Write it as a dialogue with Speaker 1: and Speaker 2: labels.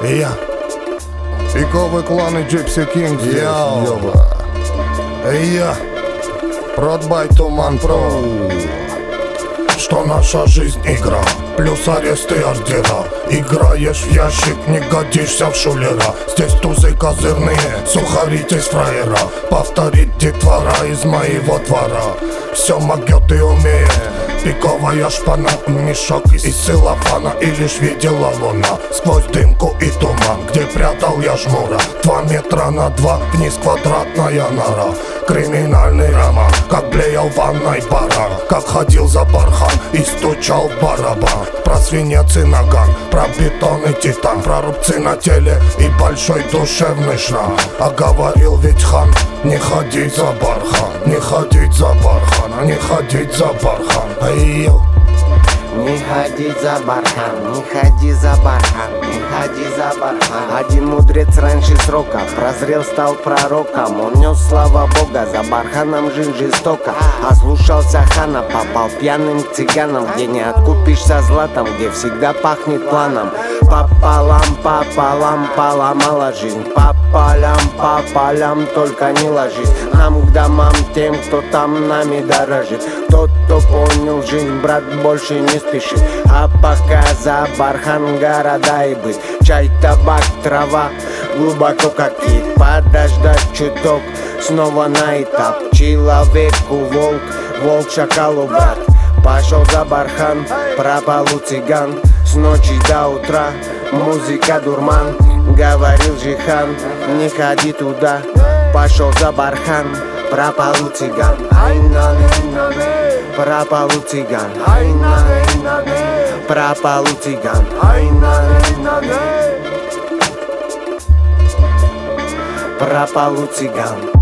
Speaker 1: Я Пиковый клан и Gypsy Kings. Я Продбай Туман Про. Что наша жизнь игра, плюс аресты ордера. Играешь в ящик, не годишься в шулера. Здесь тузы козырные, сухаритесь фраера. Повторить детвора из моего двора. Все могет и умеет. Пиковая шпана, мешок из целлофана. И лишь видела луна сквозь дымку и туман, где прятал я жмура. 2 метра на 2, вниз квадратная нора. Криминальный роман, как блеял в ванной баран. Как ходил за бархан и стучал в барабан. Про свинец и наган, про бетон и титан. Про рубцы на теле и большой душевный шрам. А говорил ведь хан, не ходить за бархан, не ходить за бархан, а не ходить за бархан. Ай-ё.
Speaker 2: Не ходи за бархан, не ходи за бархан, не ходи за бархан. Один мудрец раньше срока прозрел, стал пророком. Он нес слава Бога, за барханом жил жестоко. Ослушался хана, попал пьяным к цыганам, где не откупишься златом, где всегда пахнет планом. Пополам, пополам, поломала жизнь. По полям, только не ложись. Нам к домам тем, кто там нами дорожит. Тот, кто понял жизнь, брат, больше не спешит. А пока за бархан города и быт. Чай, табак, трава, глубоко как кит. Подождать чуток, снова на этап. Человеку волк, волк шакалу брат. Пошел за бархан, пропал у цыган. С ночи до утра музыка дурман. Говорил же хан, не ходи туда. Пошел за бархан, пропал у цыган. Пропал у цыган. Пропал у цыган. Пропал у цыган.